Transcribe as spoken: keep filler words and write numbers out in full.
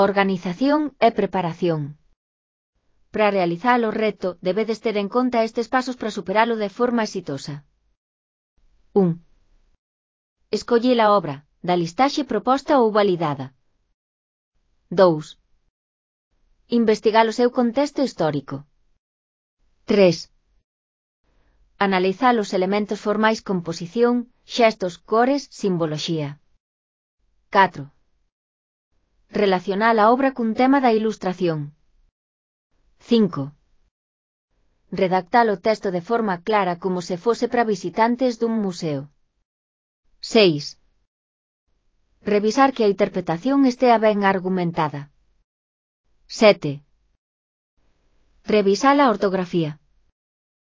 Organización e preparación. Para realizar o reto, debedes ter en conta estes pasos para superalo de forma exitosa. un. Escoller a obra, da listaxe proposta ou validada. dous. Investigar o seu contexto histórico. tres. Analizar os elementos formais composición, xestos, cores, simboloxía. catro. Relacionar a obra cun tema da ilustración. cinco. Redactar o texto de forma clara como se fose para visitantes dun museo. seis. Revisar que a interpretación estea ben argumentada. sete. Revisar a ortografía.